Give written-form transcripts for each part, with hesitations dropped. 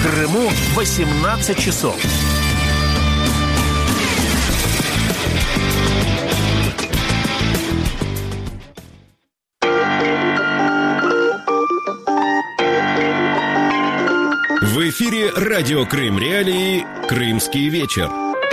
В Крыму 18 часов. В эфире радио Крым Реалии «Крымский вечер».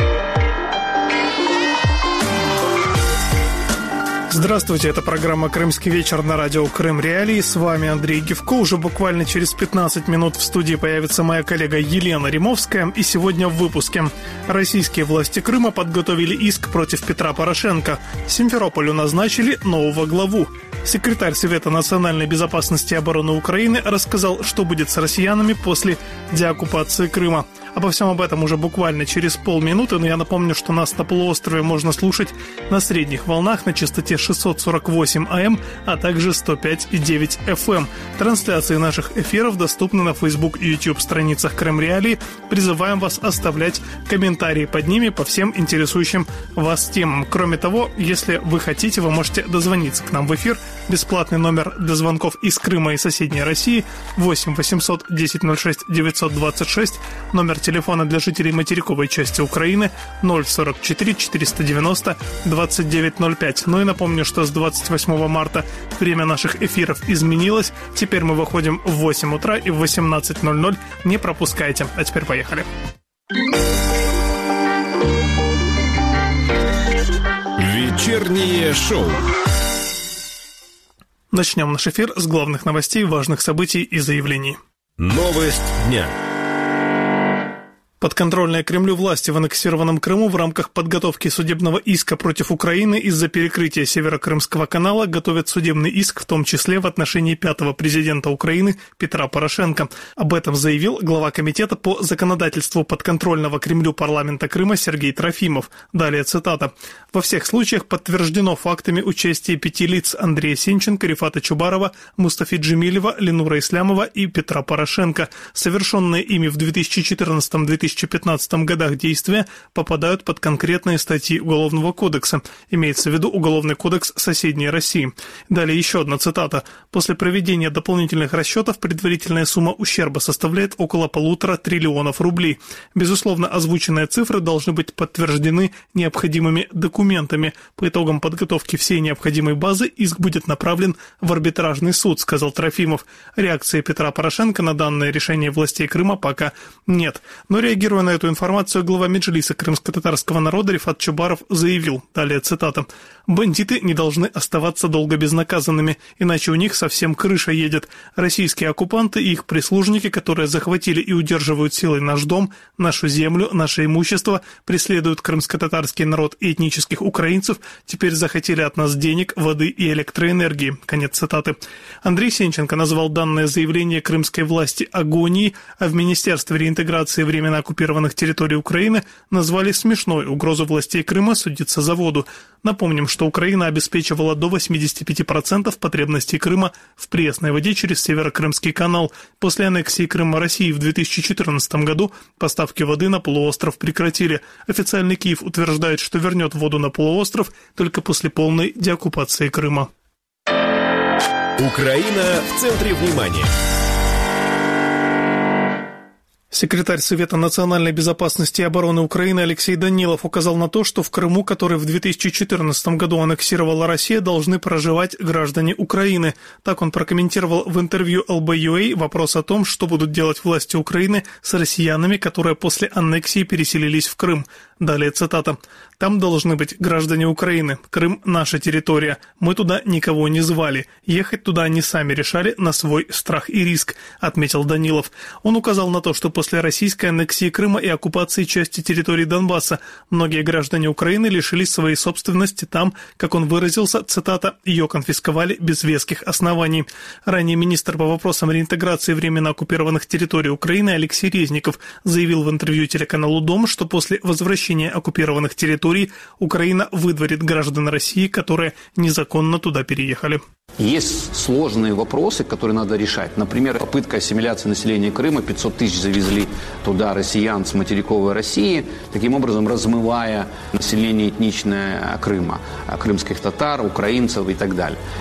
Здравствуйте, это программа «Крымский вечер» на радио Крым Реалии. С вами Андрей Гевко. Уже буквально через 15 минут в студии появится моя коллега Елена Римовская. И сегодня в выпуске. Российские власти Крыма подготовили иск против Петра Порошенко. Симферополю назначили нового главу. Секретарь Совета национальной безопасности и обороны Украины рассказал, что будет с россиянами после деоккупации Крыма. Обо всем об этом уже буквально через полминуты, но я напомню, что нас на полуострове можно слушать на средних волнах на частоте 648 АМ, а также 105,9 FM. Трансляции наших эфиров доступны на Facebook и YouTube страницах Крым Реалии. Призываем вас оставлять комментарии под ними по всем интересующим вас темам. Кроме того, если вы хотите, вы можете дозвониться к нам в эфир. Бесплатный номер для звонков из Крыма и соседней России 8 800 1006 926. Номер телефона для жителей материковой части Украины 044 490 2905. Ну и напомню, что с 28 марта время наших эфиров изменилось. Теперь мы выходим в 8 утра и в 18:00. Не пропускайте. А теперь поехали. Вечернее шоу. Начнем наш эфир с главных новостей, важных событий и заявлений. Новость дня. Подконтрольные Кремлю власти в аннексированном Крыму в рамках подготовки судебного иска против Украины из-за перекрытия Северокрымского канала готовят судебный иск, в том числе в отношении пятого президента Украины Петра Порошенко. Об этом заявил глава комитета по законодательству подконтрольного Кремлю парламента Крыма Сергей Трофимов. Далее цитата. «Во всех случаях подтверждено фактами участия 5 лиц: Андрея Сенченко, Рифата Чубарова, Мустафи Джемилева, Ленура Ислямова и Петра Порошенко. Совершенные ими в 2014-2015 годах действия попадают под конкретные статьи Уголовного кодекса. Имеется в виду Уголовный кодекс соседней России». Далее еще одна цитата. «После проведения дополнительных расчетов предварительная сумма ущерба составляет около 1,5 триллиона рублей. Безусловно, озвученные цифры должны быть подтверждены необходимыми документами. По итогам подготовки всей необходимой базы иск будет направлен в арбитражный суд», сказал Трофимов. Реакции Петра Порошенко на данное решение властей Крыма пока нет. Но реагируя на эту информацию, глава Меджлиса крымско-татарского народа Рифат Чубаров заявил, далее цитата, «Бандиты не должны оставаться долго безнаказанными, иначе у них совсем крыша едет. Российские оккупанты и их прислужники, которые захватили и удерживают силой наш дом, нашу землю, наше имущество, преследуют крымско-татарский народ и этнических украинцев, теперь захотели от нас денег, воды и электроэнергии». Конец цитаты. Андрей Сенченко назвал данное заявление крымской власти агонией, а в Министерстве реинтеграции временно оккупированных территорий Украины назвали смешной угрозу властей Крыма судиться за воду. Напомним, что Украина обеспечивала до 85% потребностей Крыма в пресной воде через Северокрымский канал. После аннексии Крыма России в 2014 году поставки воды на полуостров прекратили. Официальный Киев утверждает, что вернет воду на полуостров только после полной деоккупации Крыма. Украина в центре внимания. Секретарь Совета национальной безопасности и обороны Украины Алексей Данилов указал на то, что в Крыму, который в 2014 году аннексировала Россия, должны проживать граждане Украины. Так он прокомментировал в интервью LB.UA вопрос о том, что будут делать власти Украины с россиянами, которые после аннексии переселились в Крым. Далее цитата. «Там должны быть граждане Украины. Крым – наша территория. Мы туда никого не звали. Ехать туда они сами решали на свой страх и риск», отметил Данилов. Он указал на то, что после российской аннексии Крыма и оккупации части территории Донбасса многие граждане Украины лишились своей собственности там, как он выразился, цитата, «ее конфисковали без веских оснований». Ранее министр по вопросам реинтеграции временно оккупированных территорий Украины Алексей Резников заявил в интервью телеканалу «Дом», что после возвращения оккупированных территорий Украина выдворит граждан России, которые незаконно туда переехали. Есть сложные вопросы, которые надо решать. Например, попытка ассимиляции населения Крыма. 500 тысяч завезли туда россиян с материковой России, таким образом размывая население этничное Крыма, крымских татар, украинцев и так далее.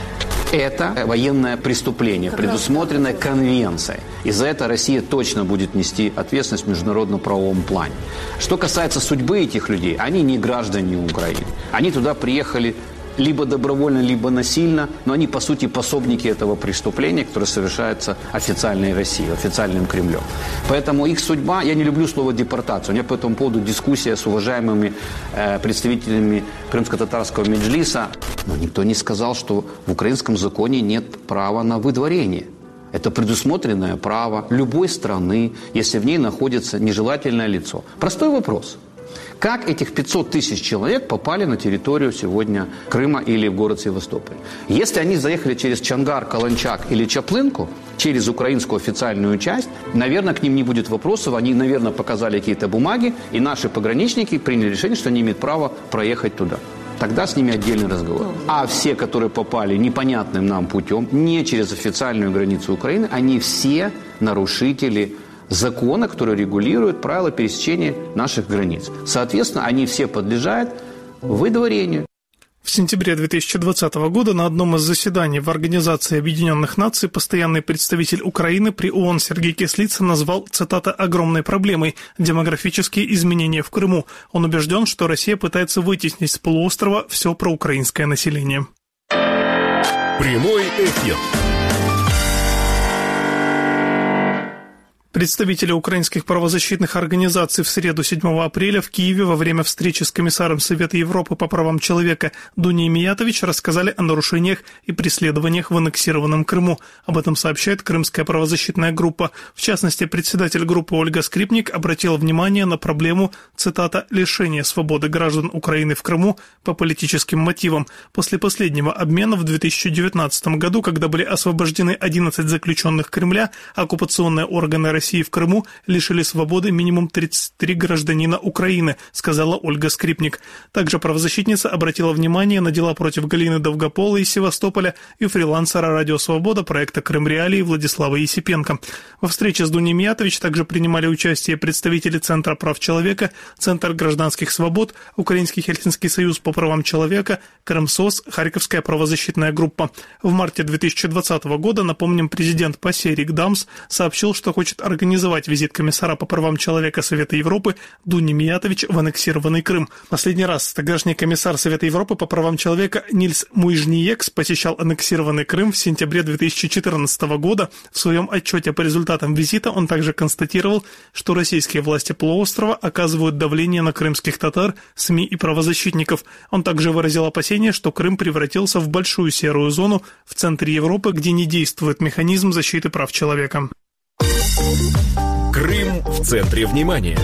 Это военное преступление, предусмотренное конвенцией. И за это Россия точно будет нести ответственность в международно-правовом плане. Что касается судьбы этих людей, они не граждане Украины. Они туда приехали либо добровольно, либо насильно, но они, по сути, пособники этого преступления, которое совершается официальной Россией, официальным Кремлем. Поэтому их судьба, я не люблю слово депортация, у меня по этому поводу дискуссия с уважаемыми представителями крымско-татарского меджлиса, но никто не сказал, что в украинском законе нет права на выдворение. Это предусмотренное право любой страны, если в ней находится нежелательное лицо. Простой вопрос. Как этих 500 тысяч человек попали на территорию сегодня Крыма или в город Севастополь? Если они заехали через Чангар, Каланчак или Чаплынку, через украинскую официальную часть, наверное, к ним не будет вопросов, они, наверное, показали какие-то бумаги, и наши пограничники приняли решение, что они имеют право проехать туда. Тогда с ними отдельный разговор. А все, которые попали непонятным нам путем, не через официальную границу Украины, они все нарушители закона, который регулирует правила пересечения наших границ. Соответственно, они все подлежат выдворению. В сентябре 2020 года на одном из заседаний в Организации Объединенных Наций постоянный представитель Украины при ООН Сергей Кислица назвал, цитата, «огромной проблемой» демографические изменения в Крыму. Он убежден, что Россия пытается вытеснить с полуострова все проукраинское население. Прямой эфир. Представители украинских правозащитных организаций в среду 7 апреля в Киеве во время встречи с комиссаром Совета Европы по правам человека Дунией Миятович рассказали о нарушениях и преследованиях в аннексированном Крыму. Об этом сообщает Крымская правозащитная группа. В частности, председатель группы Ольга Скрипник обратила внимание на проблему, цитата, «лишения свободы граждан Украины в Крыму по политическим мотивам». После последнего обмена в 2019 году, когда были освобождены 11 заключенных Кремля, оккупационные органы России в Крыму лишили свободы минимум 33 гражданина Украины, сказала Ольга Скрипник. Также правозащитница обратила внимание на дела против Галины Довгополой из Севастополя и фрилансера «Радио Свобода» проекта «Крым Реалии» Владислава Есипенко. Во встрече с Дунией Миятович также принимали участие представители Центра прав человека, Центр гражданских свобод, Украинский Хельсинский союз по правам человека, Крымсос, Харьковская правозащитная группа. В марте 2020 года, напомним, президент ПАСЕ Рик Дамс сообщил, что хочет организовать визит комиссара по правам человека Совета Европы Дуни Миятович в аннексированный Крым. Последний раз тогдашний комиссар Совета Европы по правам человека Нильс Муижниекс посещал аннексированный Крым в сентябре 2014 года. В своем отчете по результатам визита он также констатировал, что российские власти полуострова оказывают давление на крымских татар, СМИ и правозащитников. Он также выразил опасение, что Крым превратился в большую серую зону в центре Европы, где не действует механизм защиты прав человека. Крым в центре внимания.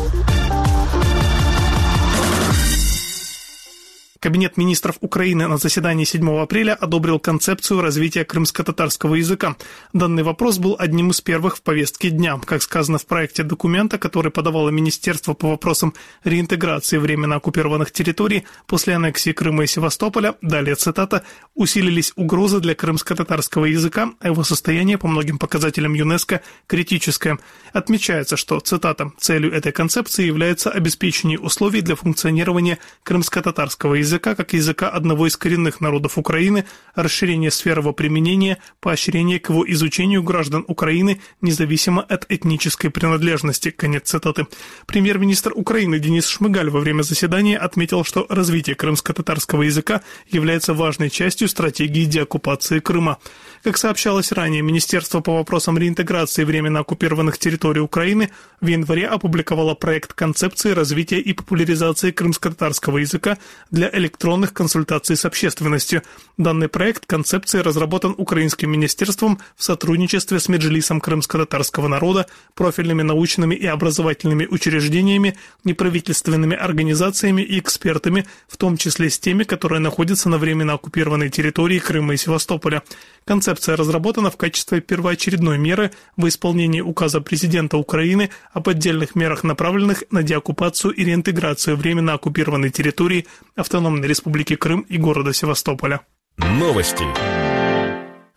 Кабинет министров Украины на заседании 7 апреля одобрил концепцию развития крымско-татарского языка. Данный вопрос был одним из первых в повестке дня. Как сказано в проекте документа, который подавало Министерство по вопросам реинтеграции временно оккупированных территорий после аннексии Крыма и Севастополя, далее цитата, «усилились угрозы для крымско-татарского языка, а его состояние по многим показателям ЮНЕСКО критическое». Отмечается, что, цитата, «целью этой концепции является обеспечение условий для функционирования крымско-татарского языка как языка одного из коренных народов Украины, расширение сфер его применения, поощрение к его изучению граждан Украины независимо от этнической принадлежности». Конец цитаты. Премьер-министр Украины Денис Шмыгаль во время заседания отметил, что развитие крымско-татарского языка является важной частью стратегии деоккупации Крыма. Как сообщалось ранее, Министерство по вопросам реинтеграции временно оккупированных территорий Украины в январе опубликовало проект концепции развития и популяризации крымско-татарского языка для электронных консультаций с общественностью. Данный проект концепции разработан Украинским министерством в сотрудничестве с Меджлисом крымско-татарского народа, профильными научными и образовательными учреждениями, неправительственными организациями и экспертами, в том числе с теми, которые находятся на временно оккупированной территории Крыма и Севастополя. Концепция разработана в качестве первоочередной меры в исполнении указа президента Украины об отдельных мерах, направленных на деоккупацию и реинтеграцию временно оккупированной территории Автономной Республики Крым и города Севастополя. Новости.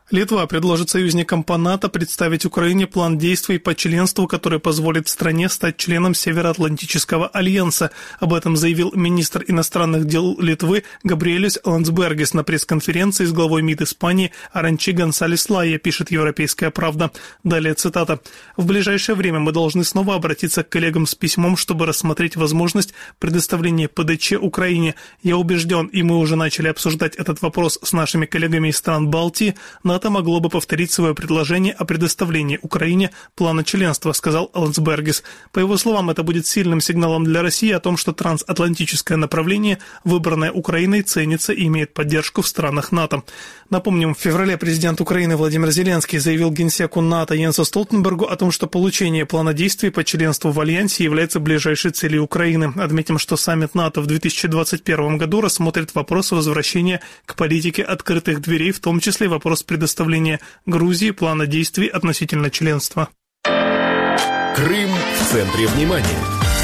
Литва предложит союзникам по НАТО представить Украине план действий по членству, который позволит стране стать членом Североатлантического альянса. Об этом заявил министр иностранных дел Литвы Габриэлис Ландсбергис на пресс-конференции с главой МИД Испании Аранчи Гонсалес Лайя, пишет «Европейская правда». Далее цитата. «В ближайшее время мы должны снова обратиться к коллегам с письмом, чтобы рассмотреть возможность предоставления ПДЧ Украине. Я убежден, и мы уже начали обсуждать этот вопрос с нашими коллегами из стран Балтии, НАТО могло бы повторить свое предложение о предоставлении Украине плана членства», сказал Ландсбергис. По его словам, это будет сильным сигналом для России о том, что трансатлантическое направление, выбранное Украиной, ценится и имеет поддержку в странах НАТО. Напомним, в феврале президент Украины Владимир Зеленский заявил генсеку НАТО Йенсу Столтенбергу о том, что получение плана действий по членству в Альянсе является ближайшей целью Украины. Отметим, что саммит НАТО в 2021 году рассмотрит вопрос возвращения к политике открытых дверей, в том числе вопрос предоставления Грузии плана действий относительно членства. Крым в центре внимания.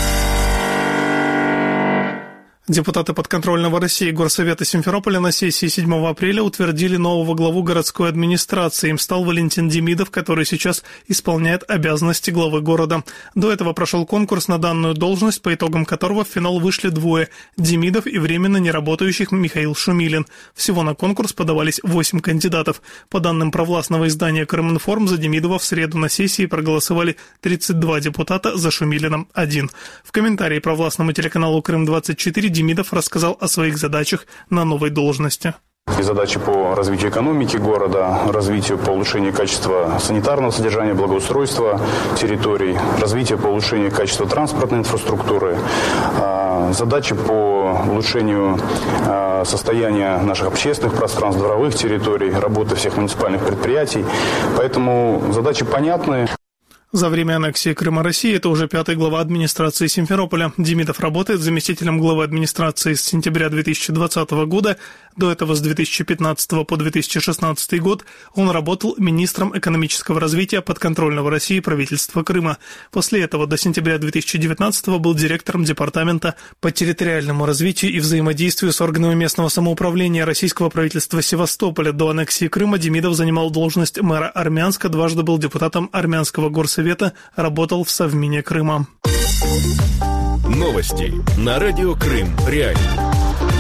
Депутаты подконтрольного России Горсовета Симферополя на сессии 7 апреля утвердили нового главу городской администрации. Им стал Валентин Демидов, который сейчас исполняет обязанности главы города. До этого прошел конкурс на данную должность, по итогам которого в финал вышли двое – Демидов и временно неработающих Михаил Шумилин. Всего на конкурс подавались 8 кандидатов. По данным провластного издания «Крыминформ», за Демидова в среду на сессии проголосовали 32 депутата, за Шумилином – 1. В комментарии провластному телеканалу «Крым-24» Демидов рассказал о своих задачах на новой должности. И задачи по развитию экономики города, развитию по улучшению качества санитарного содержания, благоустройства территорий, развитию по улучшению качества транспортной инфраструктуры, задачи по улучшению состояния наших общественных пространств, дворовых территорий, работы всех муниципальных предприятий. Поэтому задачи понятны. За время аннексии Крыма России это уже 5-й глава администрации Симферополя. Демидов работает заместителем главы администрации с сентября 2020 года. До этого с 2015 по 2016 год он работал министром экономического развития подконтрольного России правительства Крыма. После этого до сентября 2019 был директором департамента по территориальному развитию и взаимодействию с органами местного самоуправления российского правительства Севастополя. До аннексии Крыма Демидов занимал должность мэра Армянска, дважды был депутатом Армянского горсовета, работал в Совмине Крыма. Новости на радио Крым Реалии.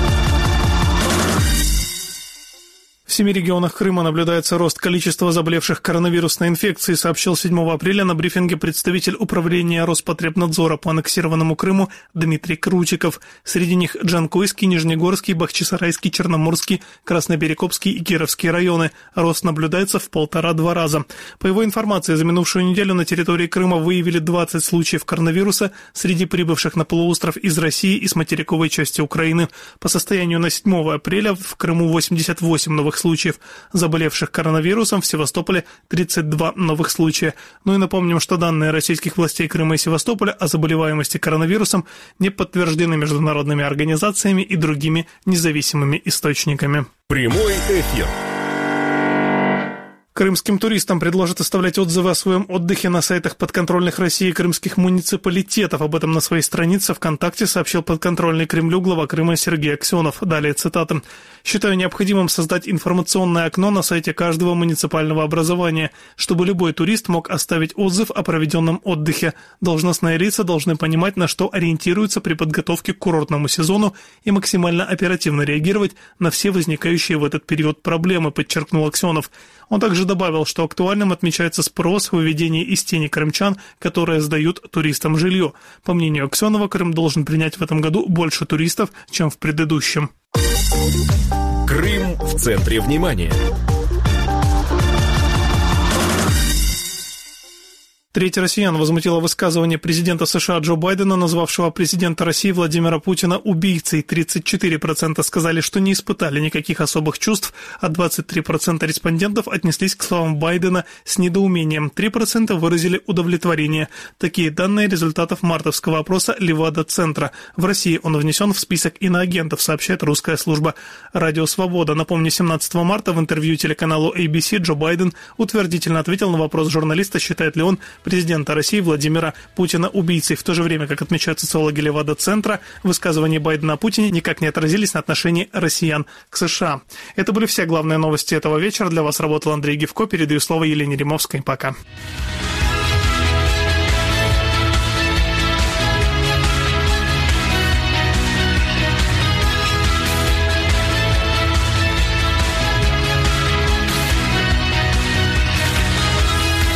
В 7 регионах Крыма наблюдается рост количества заболевших коронавирусной инфекцией, сообщил 7 апреля на брифинге представитель управления Роспотребнадзора по аннексированному Крыму Дмитрий Крутиков. Среди них Джанкойский, Нижнегорский, Бахчисарайский, Черноморский, Красноберекопский и Кировский районы. Рост наблюдается в 1,5-2 раза. По его информации, за минувшую неделю на территории Крыма выявили 20 случаев коронавируса среди прибывших на полуостров из России и с материковой части Украины. По состоянию на 7 апреля в Крыму 88 новых случаев заболевших коронавирусом, в Севастополе 32 новых случая. Ну и напомним, что данные российских властей Крыма и Севастополя о заболеваемости коронавирусом не подтверждены международными организациями и другими независимыми источниками. Прямой эфир. Крымским туристам предложат оставлять отзывы о своем отдыхе на сайтах подконтрольных России крымских муниципалитетов. Об этом на своей странице ВКонтакте сообщил подконтрольный Кремлю глава Крыма Сергей Аксенов. Далее цитата. «Считаю необходимым создать информационное окно на сайте каждого муниципального образования, чтобы любой турист мог оставить отзыв о проведенном отдыхе. Должностные лица должны понимать, на что ориентируются при подготовке к курортному сезону и максимально оперативно реагировать на все возникающие в этот период проблемы», подчеркнул Аксенов. Он также добавил, что актуальным отмечается спрос в выведении из тени крымчан, которые сдают туристам жилье. По мнению Аксенова, Крым должен принять в этом году больше туристов, чем в предыдущем. Крым в центре внимания. Треть россиян возмутило высказывание президента США Джо Байдена, назвавшего президента России Владимира Путина убийцей. 34% сказали, что не испытали никаких особых чувств, а 23% респондентов отнеслись к словам Байдена с недоумением. 3% выразили удовлетворение. Такие данные результатов мартовского опроса Левада-центра. В России он внесен в список иноагентов, сообщает русская служба «Радио Свобода». Напомню, 17 марта в интервью телеканалу ABC Джо Байден утвердительно ответил на вопрос журналиста, считает ли он президента России Владимира Путина убийцей. В то же время, как отмечают социологи Левада-центра, высказывания Байдена о Путине никак не отразились на отношении россиян к США. Это были все главные новости этого вечера. Для вас работал Андрей Гевко. Передаю слово Елене Римовской. Пока.